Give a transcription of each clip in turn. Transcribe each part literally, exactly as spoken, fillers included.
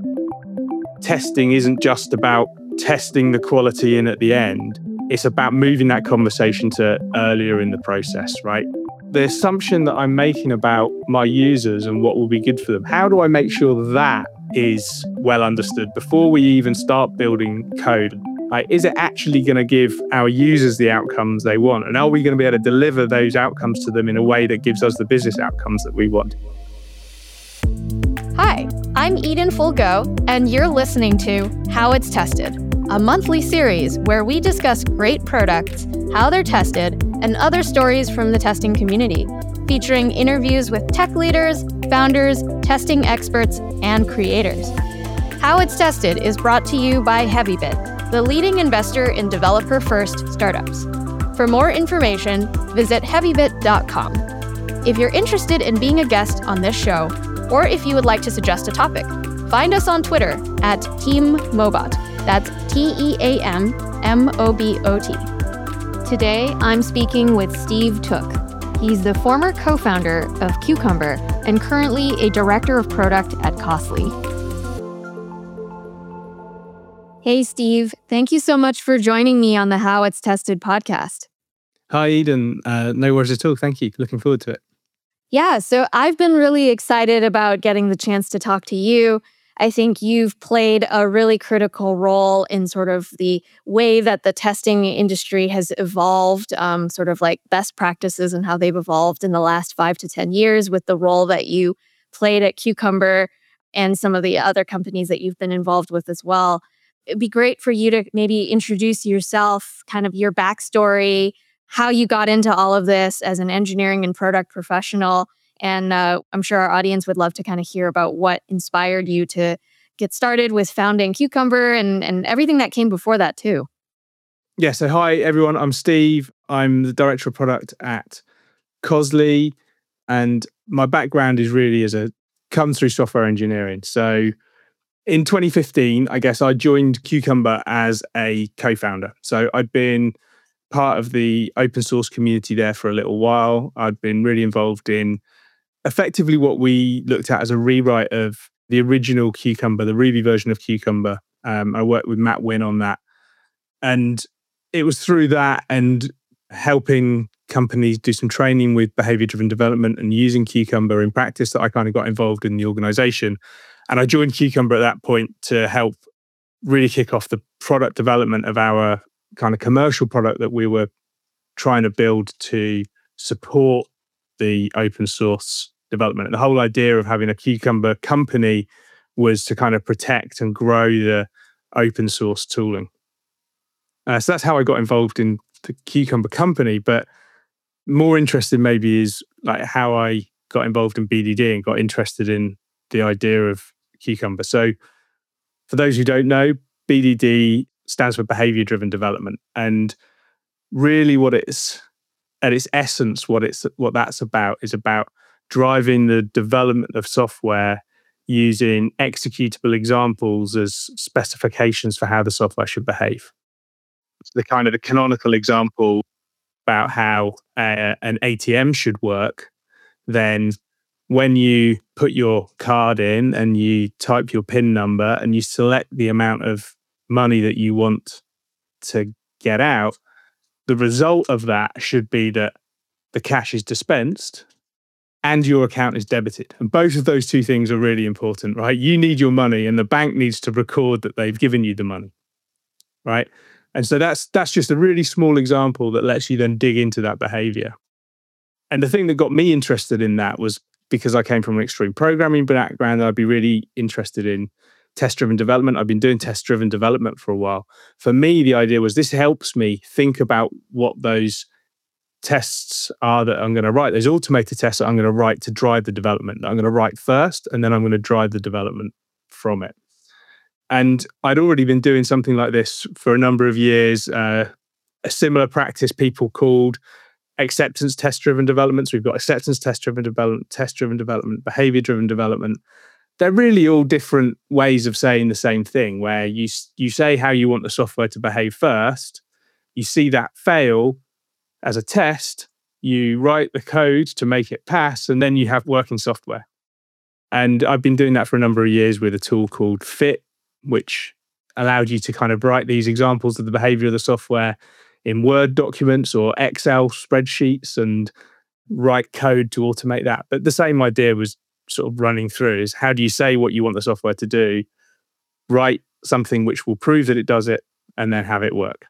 testing isn't just about testing the quality in at the end. It's about moving that conversation to earlier in the process, right? The assumption that I'm making about my users and what will be good for them, how do I make sure that is well understood before we even start building code? Like, is it actually going to give our users the outcomes they want? And are we going to be able to deliver those outcomes to them in a way that gives us the business outcomes that we want? Hi, I'm Eden Fulgo, and you're listening to How It's Tested, a monthly series where we discuss great products, how they're tested, and other stories from the testing community, featuring interviews with tech leaders, founders, testing experts, and creators. How It's Tested is brought to you by Heavybit, the leading investor in developer-first startups. For more information, visit heavybit dot com. If you're interested in being a guest on this show, or if you would like to suggest a topic, find us on Twitter at Team Mobot. That's T E A M M O B O T. Today, I'm speaking with Steve Took. He's the former co-founder of Cucumber and currently a director of product at Costly. Hey, Steve. Thank you so much for joining me on the How It's Tested podcast. Hi, Eden. Uh, no worries at all. Thank you. Looking forward to it. Yeah, so I've been really excited about getting the chance to talk to you. I think you've played a really critical role in sort of the way that the testing industry has evolved, um, sort of like best practices and how they've evolved in the last five to ten years with the role that you played at Cucumber and some of the other companies that you've been involved with as well. It'd be great for you to maybe introduce yourself, kind of your backstory, how you got into all of this as an engineering and product professional. And uh, I'm sure our audience would love to kind of hear about what inspired you to get started with founding Cucumber and, and everything that came before that too. Yeah, so hi everyone, I'm Steve. I'm the director of product at Costly. And my background is really as a comes through software engineering. So in twenty fifteen, I guess I joined Cucumber as a co-founder. So I'd been part of the open source community there for a little while. I'd been really involved in effectively what we looked at as a rewrite of the original Cucumber, the Ruby version of Cucumber. Um, I worked with Matt Wynn on that. And it was through that and helping companies do some training with behavior-driven development and using Cucumber in practice that I kind of got involved in the organization. And I joined Cucumber at that point to help really kick off the product development of our kind of commercial product that we were trying to build to support the open source development. The whole idea of having a Cucumber company was to kind of protect and grow the open source tooling. Uh, so that's how I got involved in the Cucumber company. But more interested maybe is like how I got involved in B D D and got interested in the idea of Cucumber. So for those who don't know, B D D stands for behavior-driven development. And really what it's, at its essence, what it's what that's about is about driving the development of software using executable examples as specifications for how the software should behave. The kind of the canonical example about how uh, an A T M should work, then when you put your card in and you type your PIN number and you select the amount of money that you want to get out, the result of that should be that the cash is dispensed and your account is debited. And both of those two things are really important, right? You need your money and the bank needs to record that they've given you the money, right? And so that's that's just a really small example that lets you then dig into that behavior. And the thing that got me interested in that was because I came from an extreme programming background, I'd be really interested in test-driven development. I've been doing test-driven development for a while. For me, the idea was this helps me think about what those tests are that I'm going to write, those automated tests that I'm going to write to drive the development that I'm going to write first, and then I'm going to drive the development from it. And I'd already been doing something like this for a number of years, uh, a similar practice people called acceptance test-driven development. So we've got acceptance test-driven development, test-driven development, behavior-driven development. They're really all different ways of saying the same thing, where you you say how you want the software to behave first, you see that fail as a test, you write the code to make it pass, and then you have working software. And I've been doing that for a number of years with a tool called Fit, which allowed you to kind of write these examples of the behavior of the software in Word documents or Excel spreadsheets and write code to automate that. But the same idea was sort of running through is how do you say what you want the software to do, write something which will prove that it does it, and then have it work.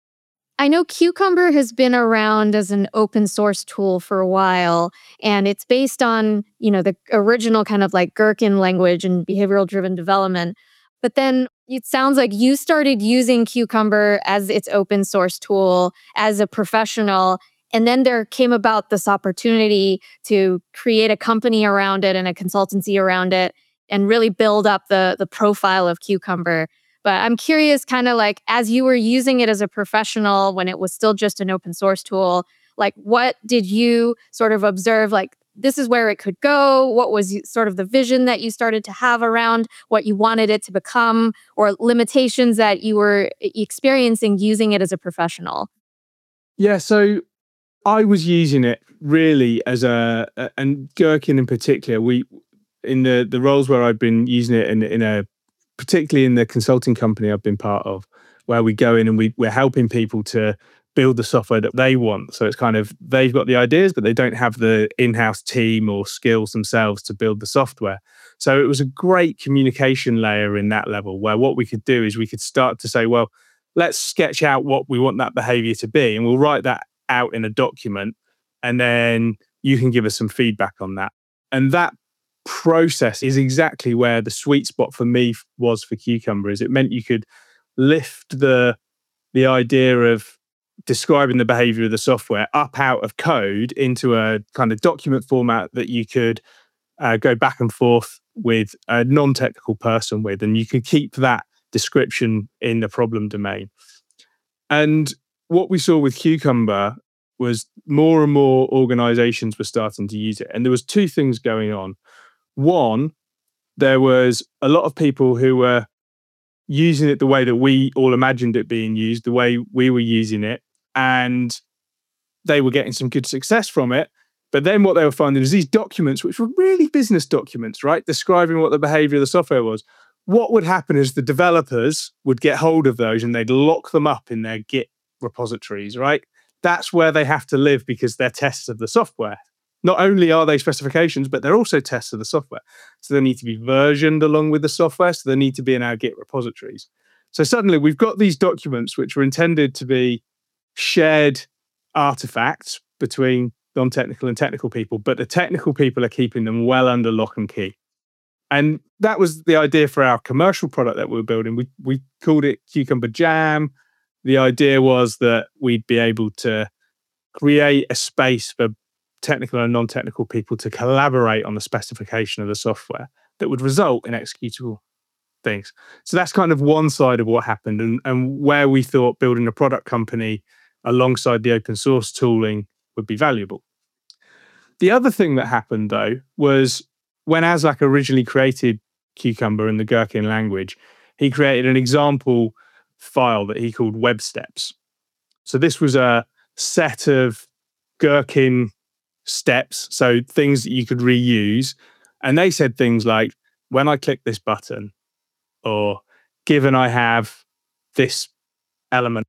I know Cucumber has been around as an open source tool for a while, and it's based on, you know, the original kind of like Gherkin language and behavioral driven development. But then it sounds like you started using Cucumber as its open source tool as a professional. And then there came about this opportunity to create a company around it and a consultancy around it and really build up the, the profile of Cucumber. But I'm curious, kind of like, as you were using it as a professional when it was still just an open source tool, like what did you sort of observe, like, this is where it could go? What was sort of the vision that you started to have around what you wanted it to become, or limitations that you were experiencing using it as a professional? Yeah, so I was using it really as a, and Gherkin in particular, we, in the, the roles where I've been using it in, in a, particularly in the consulting company I've been part of, where we go in and we, we're helping people to build the software that they want. So it's kind of, they've got the ideas, but they don't have the in-house team or skills themselves to build the software. So it was a great communication layer in that level, where what we could do is we could start to say, well, let's sketch out what we want that behavior to be, and we'll write that out in a document, and then you can give us some feedback on that. And that process is exactly where the sweet spot for me was for Cucumber. Is it meant you could lift the the idea of describing the behavior of the software up out of code into a kind of document format that you could uh, go back and forth with a non-technical person with, and you could keep that description in the problem domain. And what we saw with Cucumber was more and more organizations were starting to use it. And there was two things going on. One, there was a lot of people who were using it the way that we all imagined it being used, the way we were using it, and they were getting some good success from it. But then what they were finding is these documents, which were really business documents, right, describing what the behavior of the software was. What would happen is the developers would get hold of those and they'd lock them up in their Git repositories, right? That's where they have to live because they're tests of the software. Not only are they specifications, but they're also tests of the software. So they need to be versioned along with the software. So they need to be in our Git repositories. So suddenly we've got these documents which were intended to be shared artifacts between non-technical and technical people, but the technical people are keeping them well under lock and key. And that was the idea for our commercial product that we were building. We we called it Cucumber Jam. The idea was that we'd be able to create a space for technical and non-technical people to collaborate on the specification of the software that would result in executable things. So that's kind of one side of what happened, and, and where we thought building a product company alongside the open source tooling would be valuable. The other thing that happened, though, was when Aslak originally created Cucumber in the Gherkin language, he created an example file that he called Web Steps. So this was a set of Gherkin steps, so things that you could reuse. And they said things like, when I click this button, or given I have this element,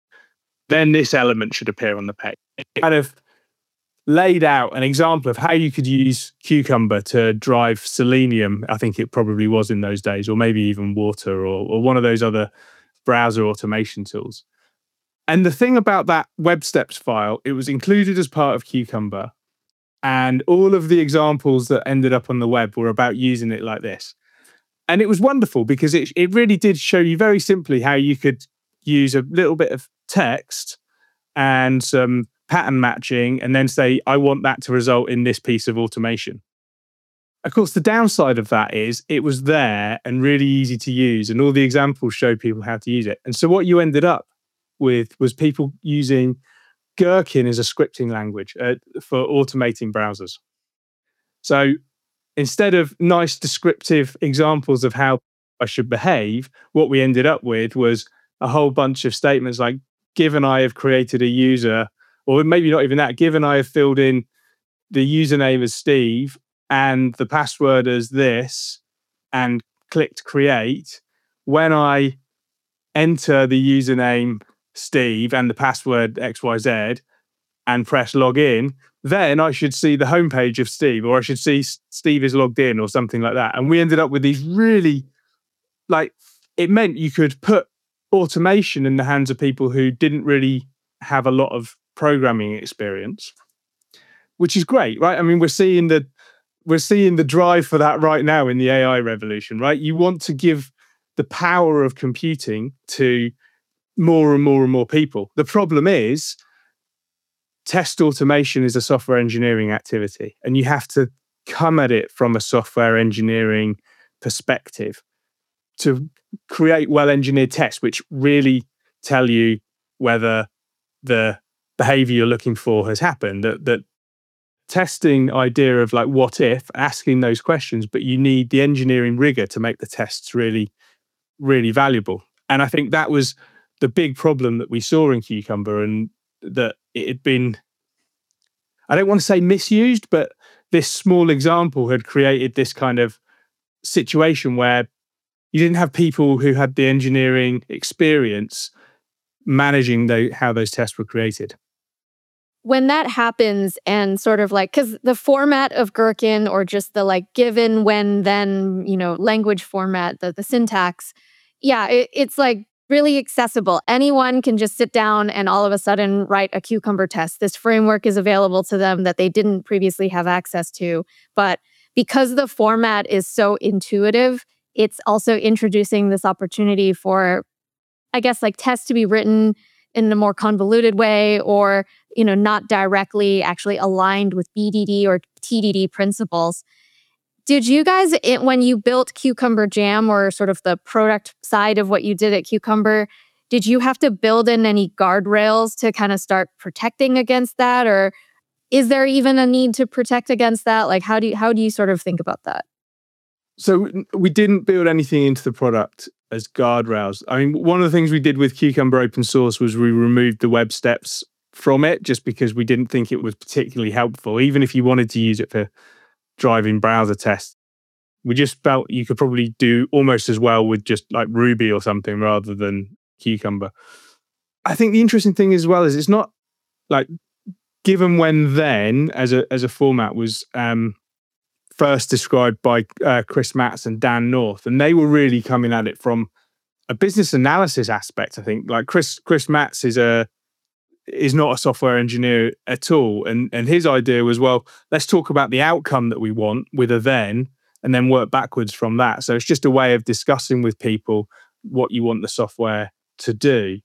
then this element should appear on the page. It kind of laid out an example of how you could use Cucumber to drive Selenium, I think it probably was in those days, or maybe even Water, or, or one of those other browser automation tools. And the thing about that Web Steps file, it was included as part of Cucumber, and all of the examples that ended up on the web were about using it like this. And it was wonderful because it, it really did show you very simply how you could use a little bit of text and some pattern matching and then say, I want that to result in this piece of automation. Of course, the downside of that is it was there and really easy to use, and all the examples show people how to use it. And so what you ended up with was people using Gherkin as a scripting language uh, for automating browsers. So instead of nice descriptive examples of how I should behave, what we ended up with was a whole bunch of statements like, given I have created a user, or maybe not even that, given I have filled in the username as Steve, and the password as this and clicked create, when I enter the username Steve and the password X Y Z and press log in, then I should see the homepage of Steve, or I should see Steve is logged in or something like that. And we ended up with these really, like, it meant you could put automation in the hands of people who didn't really have a lot of programming experience, which is great, right? I mean, we're seeing the we're seeing the drive for that right now in the A I revolution, right? You want to give the power of computing to more and more and more people. The problem is, test automation is a software engineering activity, and you have to come at it from a software engineering perspective to create well-engineered tests, which really tell you whether the behavior you're looking for has happened. That, that testing idea of like what if, asking those questions, but you need the engineering rigor to make the tests really, really valuable. And I think that was the big problem that we saw in Cucumber, and that it had been, I don't want to say misused, but this small example had created this kind of situation where you didn't have people who had the engineering experience managing the, how those tests were created. When that happens, and sort of like, because the format of Gherkin, or just the like given, when, then, you know, language format, the, the syntax, yeah, it, it's like really accessible. Anyone can just sit down and all of a sudden write a Cucumber test. This framework is available to them that they didn't previously have access to. But because the format is so intuitive, it's also introducing this opportunity for, I guess, like tests to be written in a more convoluted way, or, you know, not directly actually aligned with B D D or T D D principles. Did you guys, it, when you built Cucumber Jam, or sort of the product side of what you did at Cucumber, did you have to build in any guardrails to kind of start protecting against that? Or is there even a need to protect against that? Like, how do you, how do you sort of think about that? So we didn't build anything into the product as guardrails. I mean, one of the things we did with Cucumber open source was we removed the web steps from it, just because we didn't think it was particularly helpful, even if you wanted to use it for driving browser tests. We just felt you could probably do almost as well with just like Ruby or something rather than Cucumber. I think the interesting thing as well is it's not like given, when, then as a as a format was um, first described by uh, Chris Matz and Dan North, and they were really coming at it from a business analysis aspect. I think like Chris Chris Matz is a is not a software engineer at all. And, and his idea was, well, let's talk about the outcome that we want with a then, and then work backwards from that. So it's just a way of discussing with people what you want the software to do.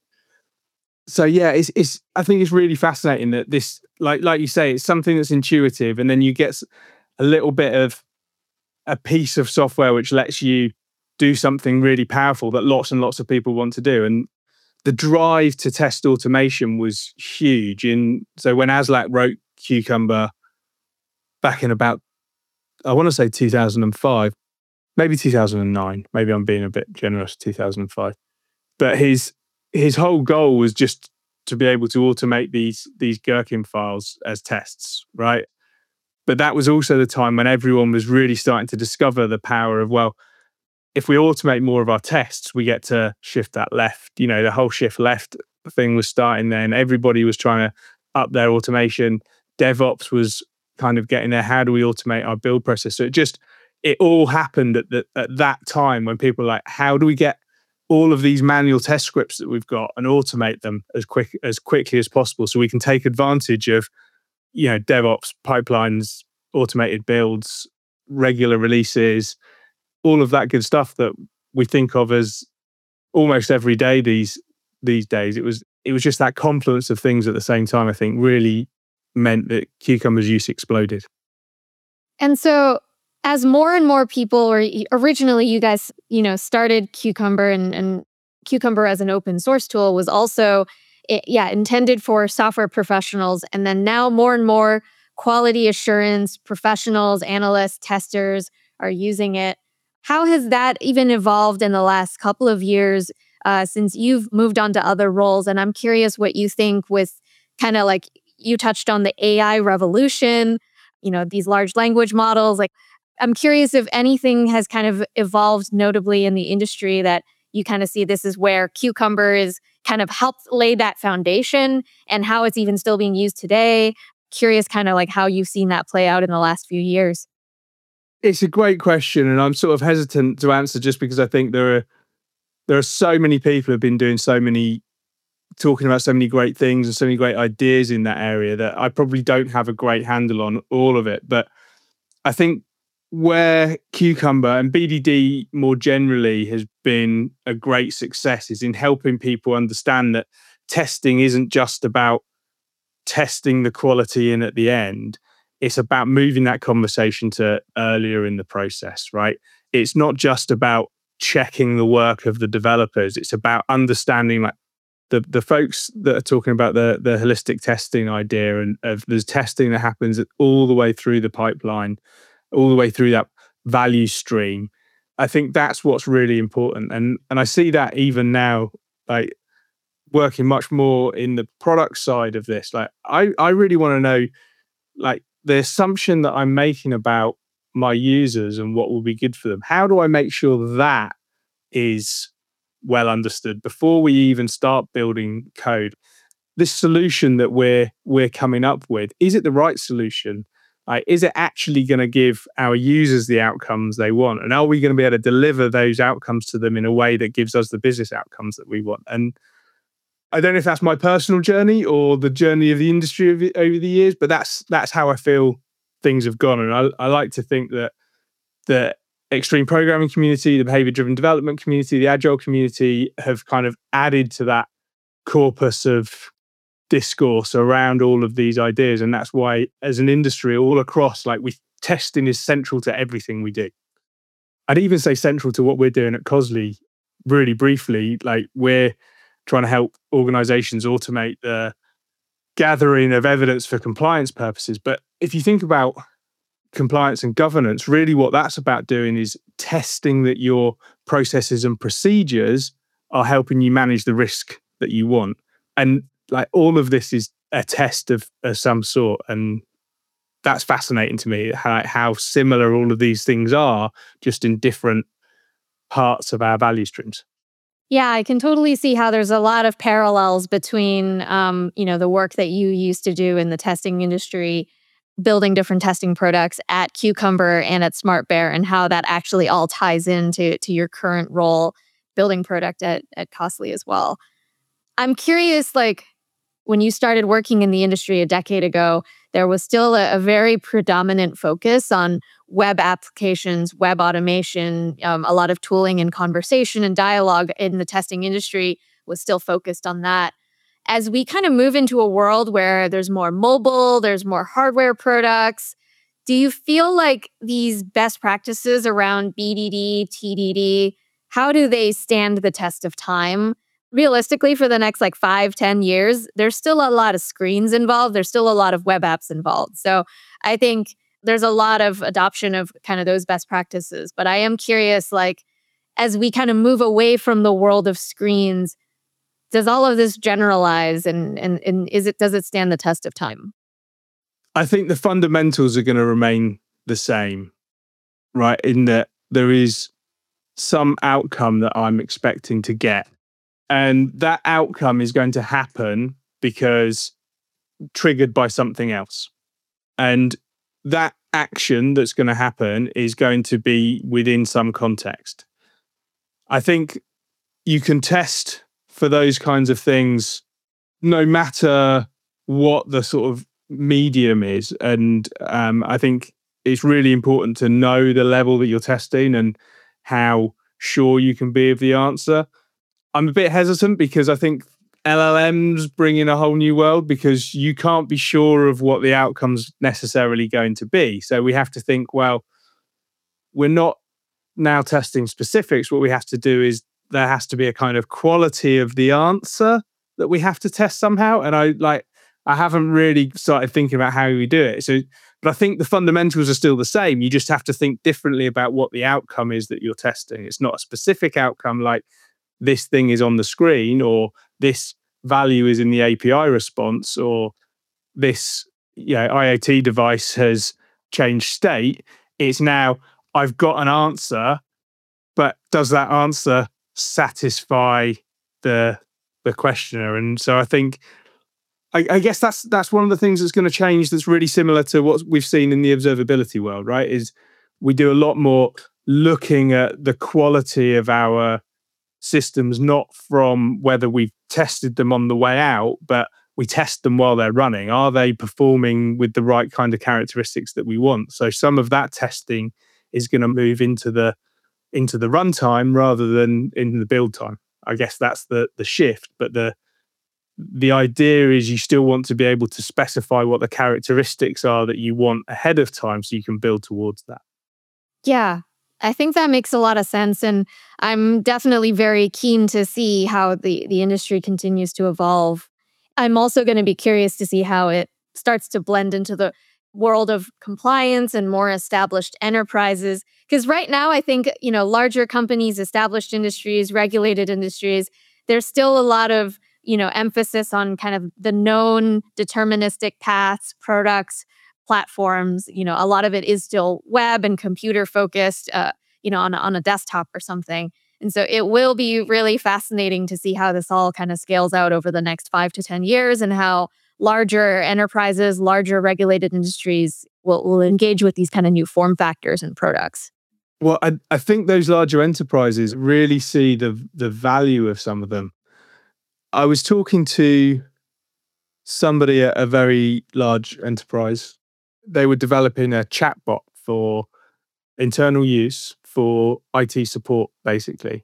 So yeah, it's, it's I think it's really fascinating that this, like, like you say, it's something that's intuitive, and then you get a little bit of a piece of software which lets you do something really powerful that lots and lots of people want to do. And the drive to test automation was huge. In so when Aslak wrote Cucumber back in about, I want to say two thousand five, maybe two thousand nine, maybe I'm being a bit generous, two thousand five. But his his whole goal was just to be able to automate these these Gherkin files as tests, right? But that was also the time when everyone was really starting to discover the power of, well, if we automate more of our tests, we get to shift that left. You know, the whole shift left thing was starting then. Everybody was trying to up their automation. DevOps was kind of getting there. How do we automate our build process? So it just, it all happened at, the, at that time when people were like, how do we get all of these manual test scripts that we've got and automate them as quick as quickly as possible so we can take advantage of, you know, DevOps pipelines, automated builds, regular releases, all of that good stuff that we think of as almost every day these these days. It was it was just that confluence of things at the same time, I think, really meant that Cucumber's use exploded. And so as more and more people, or originally you guys, you know, started Cucumber, and, and Cucumber as an open source tool was also, it, yeah, intended for software professionals. And then now more and more quality assurance professionals, analysts, testers are using it. How has that even evolved in the last couple of years uh, since you've moved on to other roles? And I'm curious what you think with kind of like, you touched on the A I revolution. you know, these large language models. Like, I'm curious if anything has kind of evolved notably in the industry that you kind of see this is where Cucumber is kind of helped lay that foundation and how it's even still being used today. Curious kind of like how you've seen that play out in the last few years. It's a great question, and I'm sort of hesitant to answer just because I think there are there are so many people who have been doing so many, talking about so many great things and so many great ideas in that area that I probably don't have a great handle on all of it. But I think where Cucumber and B D D more generally has been a great success is in helping people understand that testing isn't just about testing the quality in at the end. It's about moving that conversation to earlier in the process, right? It's not just about checking the work of the developers. It's about understanding like the the folks that are talking about the the holistic testing idea and of the testing that happens all the way through the pipeline, all the way through that value stream. I think that's what's really important. And and I see that even now, like working much more in the product side of this. Like I, I really want to know like the assumption that I'm making about my users and what will be good for them. How do I make sure that is well understood before we even start building code? This solution that we're we're coming up with, is it the right solution? Like, is it actually going to give our users the outcomes they want? And are we going to be able to deliver those outcomes to them in a way that gives us the business outcomes that we want? And I don't know if that's my personal journey or the journey of the industry over, over the years, but that's that's how I feel things have gone. And I, I like to think that the extreme programming community, the behavior-driven development community, the agile community have kind of added to that corpus of discourse around all of these ideas. And that's why, as an industry all across, like we testing is central to everything we do. I'd even say central to what we're doing at Cosly. Really briefly, like we're trying to help organizations automate the gathering of evidence for compliance purposes. But if you think about compliance and governance, really what that's about doing is testing that your processes and procedures are helping you manage the risk that you want. And like all of this is a test of, of some sort. And that's fascinating to me, how, how similar all of these things are, just in different parts of our value streams. Yeah, I can totally see how there's a lot of parallels between, um, you know, the work that you used to do in the testing industry, building different testing products at Cucumber and at SmartBear, and how that actually all ties into to your current role building product at, at Cosly as well. I'm curious, like, when you started working in the industry a decade ago, there was still a, a very predominant focus on web applications, web automation. Um, a lot of tooling and conversation and dialogue in the testing industry was still focused on that. As we kind of move into a world where there's more mobile, there's more hardware products, do you feel like these best practices around B D D, T D D, how do they stand the test of time? Realistically, for the next like five, ten years, there's still a lot of screens involved. There's still a lot of web apps involved. So I think there's a lot of adoption of kind of those best practices. But I am curious, like, as we kind of move away from the world of screens, does all of this generalize and, and, and is it, does it stand the test of time? I think the fundamentals are going to remain the same, right? In that there is some outcome that I'm expecting to get. And that outcome is going to happen because triggered by something else. And that action that's going to happen is going to be within some context. I think you can test for those kinds of things no matter what the sort of medium is. And um, I think it's really important to know the level that you're testing and how sure you can be of the answer. I'm a bit hesitant because I think L L Ms bring in a whole new world because you can't be sure of what the outcome's necessarily going to be. So we have to think, well, we're not now testing specifics. What we have to do is there has to be a kind of quality of the answer that we have to test somehow. And I like, I haven't really started thinking about how we do it. So, but I think the fundamentals are still the same. You just have to think differently about what the outcome is that you're testing. It's not a specific outcome like this thing is on the screen, or this value is in the A P I response, or this you know, IoT device has change state. It's now, I've got an answer, but does that answer satisfy the the questioner? And so I think, I, I guess that's that's one of the things that's going to change. That's really similar to what we've seen in the observability world, right? Is we do a lot more looking at the quality of our systems, not from whether we've tested them on the way out, but we test them while they're running. Are they performing with the right kind of characteristics that we want? So some of that testing is going to move into the into the runtime rather than in the build time. I guess that's the the shift. But the the idea is you still want to be able to specify what the characteristics are that you want ahead of time so you can build towards that. Yeah, I think that makes a lot of sense. And I'm definitely very keen to see how the, the industry continues to evolve. I'm also going to be curious to see how it starts to blend into the world of compliance and more established enterprises. Because right now, I think, you know, larger companies, established industries, regulated industries, there's still a lot of, you know, emphasis on kind of the known deterministic paths, products, platforms. You know, a lot of it is still web and computer focused, uh, you know, on a, on a desktop or something. And so it will be really fascinating to see how this all kind of scales out over the next five to ten years and how larger enterprises, larger regulated industries will, will engage with these kind of new form factors and products. Well, I, I think those larger enterprises really see the the value of some of them. I was talking to somebody at a very large enterprise. They were developing a chatbot for internal use for I T support, basically.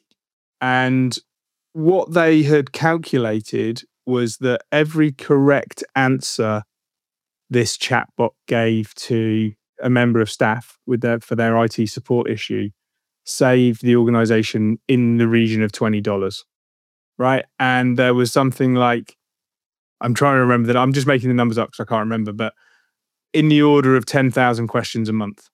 And what they had calculated was that every correct answer this chatbot gave to a member of staff with their, for their I T support issue saved the organization in the region of twenty dollars, right? And there was something like, I'm trying to remember that, I'm just making the numbers up because I can't remember, but in the order of ten thousand questions a month.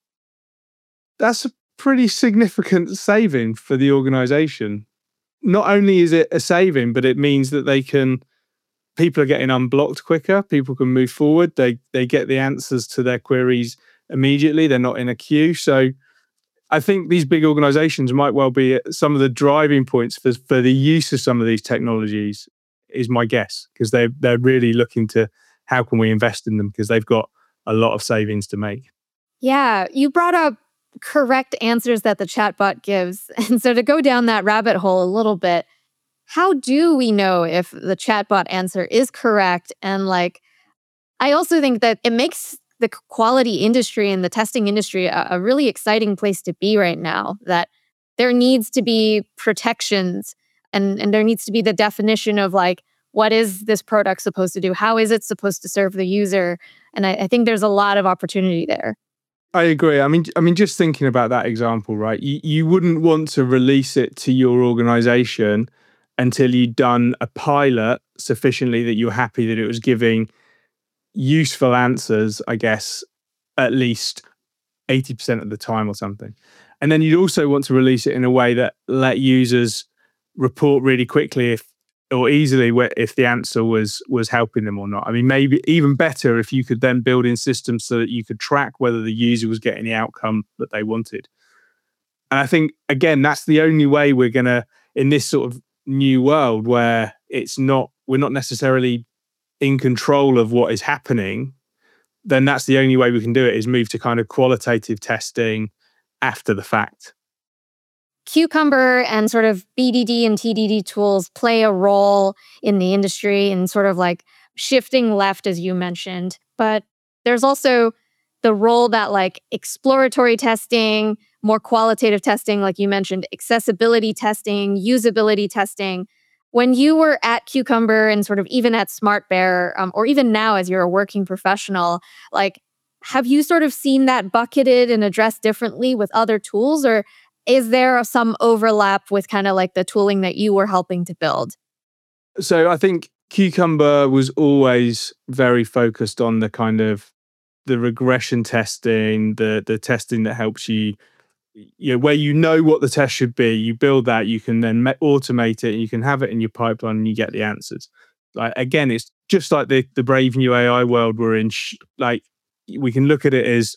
That's a pretty significant saving for the organization. Not only is it a saving, but it means that they can, people are getting unblocked quicker, people can move forward, they they get the answers to their queries immediately, they're not in a queue. So I think these big organizations might well be some of the driving points for, for the use of some of these technologies, is my guess, because they they're really looking to how can we invest in them because they've got a lot of savings to make. Yeah, you brought up correct answers that the chatbot gives. And so to go down that rabbit hole a little bit, how do we know if the chatbot answer is correct? And like, I also think that it makes the quality industry and the testing industry a, a really exciting place to be right now, that there needs to be protections and, and there needs to be the definition of like, what is this product supposed to do? How is it supposed to serve the user? And I, I think there's a lot of opportunity there. I agree. I mean, I mean, just thinking about that example, right? You, you wouldn't want to release it to your organization until you'd done a pilot sufficiently that you're happy that it was giving useful answers, I guess, at least eighty percent of the time or something. And then you'd also want to release it in a way that let users report really quickly if or easily if the answer was was helping them or not. I mean, maybe even better if you could then build in systems so that you could track whether the user was getting the outcome that they wanted. And I think, again, that's the only way we're going to, in this sort of new world where it's not, we're not necessarily in control of what is happening, then that's the only way we can do it, is move to kind of qualitative testing after the fact. Cucumber and sort of B D D and T D D tools play a role in the industry and sort of like shifting left, as you mentioned. But there's also the role that like exploratory testing, more qualitative testing, like you mentioned, accessibility testing, usability testing. When you were at Cucumber and sort of even at SmartBear, um, or even now as you're a working professional, like, have you sort of seen that bucketed and addressed differently with other tools? Or is there some overlap with kind of like the tooling that you were helping to build? So I think Cucumber was always very focused on the kind of the regression testing, the the testing that helps you, you know, where you know what the test should be. You build that, you can then automate it, you can have it in your pipeline, and you get the answers. Like again, it's just like the the brave new A I world we're in. Like we can look at it as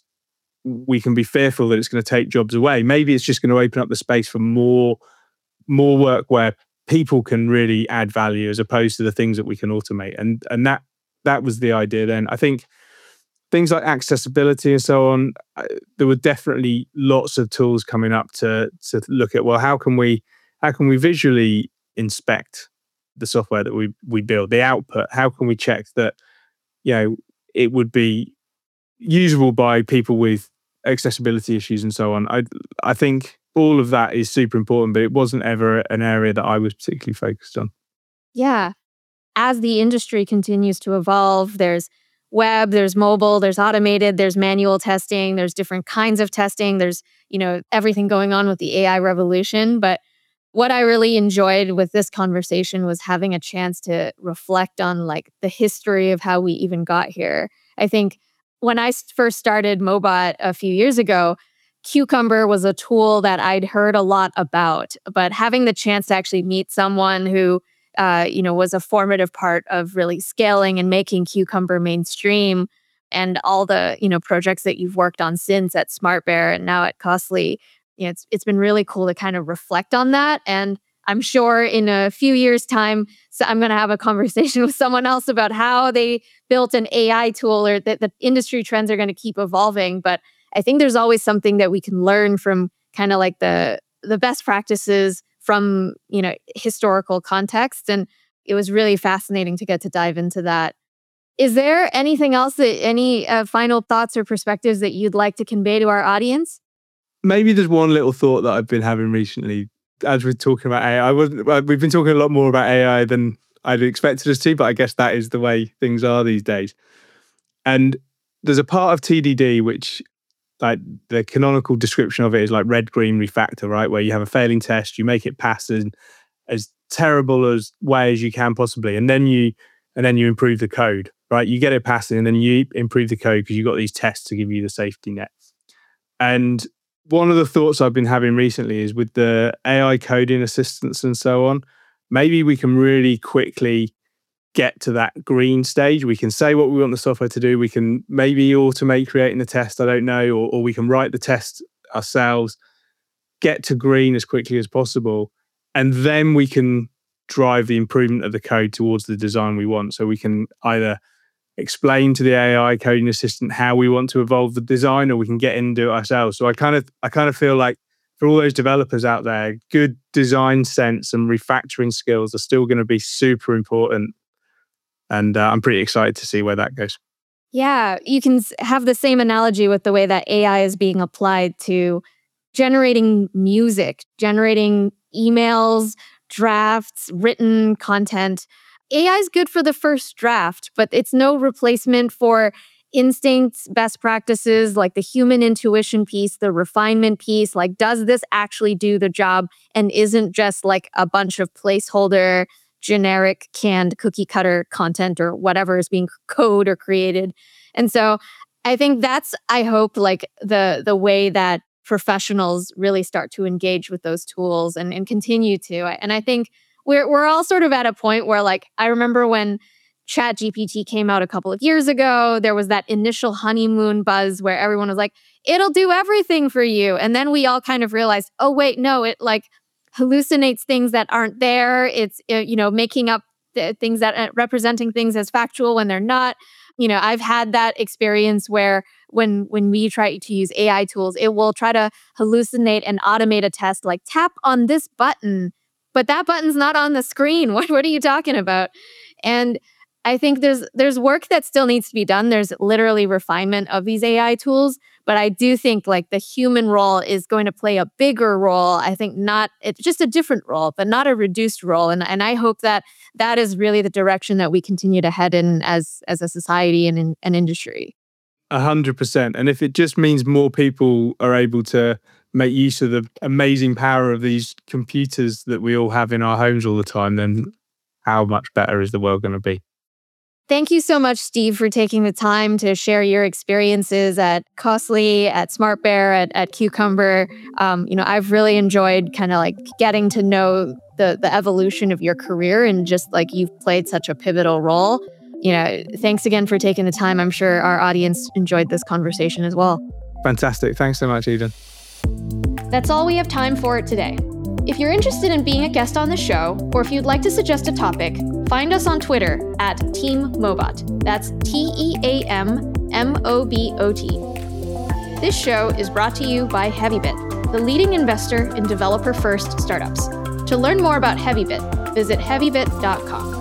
we can be fearful that it's going to take jobs away. Maybe it's just going to open up the space for more, more work where people can really add value as opposed to the things that we can automate. And and that that was the idea then. I think things like accessibility and so on, uh, there were definitely lots of tools coming up to to look at, well, how can we how can we visually inspect the software that we we build, the output? How can we check that, you know, it would be usable by people with accessibility issues and so on? I I think all of that is super important, but it wasn't ever an area that I was particularly focused on. Yeah. As the industry continues to evolve, there's web, there's mobile, there's automated, there's manual testing, there's different kinds of testing, there's, you know, everything going on with the A I revolution. But what I really enjoyed with this conversation was having a chance to reflect on like the history of how we even got here. I think when I first started Mobot a few years ago, Cucumber was a tool that I'd heard a lot about, but having the chance to actually meet someone who, uh, you know, was a formative part of really scaling and making Cucumber mainstream, and all the, you know, projects that you've worked on since at SmartBear and now at Costly, you know, it's it's been really cool to kind of reflect on that. And I'm sure in a few years' time, so I'm going to have a conversation with someone else about how they built an A I tool, or that the industry trends are going to keep evolving. But I think there's always something that we can learn from kind of like the the best practices from, you know, historical context. And it was really fascinating to get to dive into that. Is there anything else that any uh, final thoughts or perspectives that you'd like to convey to our audience? Maybe there's one little thought that I've been having recently as we're talking about A I. I wasn't, well, we've been talking a lot more about A I than I'd expected us to, but I guess that is the way things are these days. And there's a part of T D D which, like, the canonical description of it is like red green refactor, right? Where you have a failing test, you make it pass in as terrible as way as you can possibly, and then you and then you improve the code, right? You get it passing, and then you improve the code because you've got these tests to give you the safety net. And one of the thoughts I've been having recently is with the A I coding assistants and so on, maybe we can really quickly get to that green stage. We can say what we want the software to do. We can maybe automate creating the test, I don't know, or, or we can write the test ourselves, get to green as quickly as possible. And then we can drive the improvement of the code towards the design we want. So we can either explain to the A I coding assistant how we want to evolve the design, or we can get in and do it ourselves. So I kind of, I kind of feel like for all those developers out there, good design sense and refactoring skills are still going to be super important. And uh, I'm pretty excited to see where that goes. Yeah, you can have the same analogy with the way that A I is being applied to generating music, generating emails, drafts, written content. A I is good for the first draft, but it's no replacement for instincts, best practices, like the human intuition piece, the refinement piece. Like, does this actually do the job and isn't just like a bunch of placeholder generic canned cookie cutter content or whatever is being code or created. And so I think that's, I hope, like the the way that professionals really start to engage with those tools and, and continue to. And I think we're we're all sort of at a point where, like, I remember when ChatGPT came out a couple of years ago, there was that initial honeymoon buzz where everyone was like, it'll do everything for you. And then we all kind of realized, oh, wait, no, it like hallucinates things that aren't there. It's, you know, making up th- things that uh, representing things as factual when they're not. You know, I've had that experience where when when we try to use A I tools, it will try to hallucinate and automate a test, like tap on this button, but that button's not on the screen. What what are you talking about? And I think there's there's work that still needs to be done. There's literally refinement of these A I tools, but I do think like the human role is going to play a bigger role. I think not, it's just a different role, but not a reduced role. And and I hope that that is really the direction that we continue to head in as as a society and in an industry. A hundred percent. And if it just means more people are able to make use of the amazing power of these computers that we all have in our homes all the time, then how much better is the world going to be? Thank you so much, Steve, for taking the time to share your experiences at Costly, at SmartBear, at, at Cucumber. Um, you know, I've really enjoyed kind of like getting to know the the evolution of your career, and just like you've played such a pivotal role. you know, thanks again for taking the time. I'm sure our audience enjoyed this conversation as well. Fantastic. Thanks so much, Eden. That's all we have time for today. If you're interested in being a guest on the show, or if you'd like to suggest a topic, find us on Twitter at Team Mobot. That's T E A M M O B O T. This show is brought to you by HeavyBit, the leading investor in developer-first startups. To learn more about HeavyBit, visit heavybit dot com.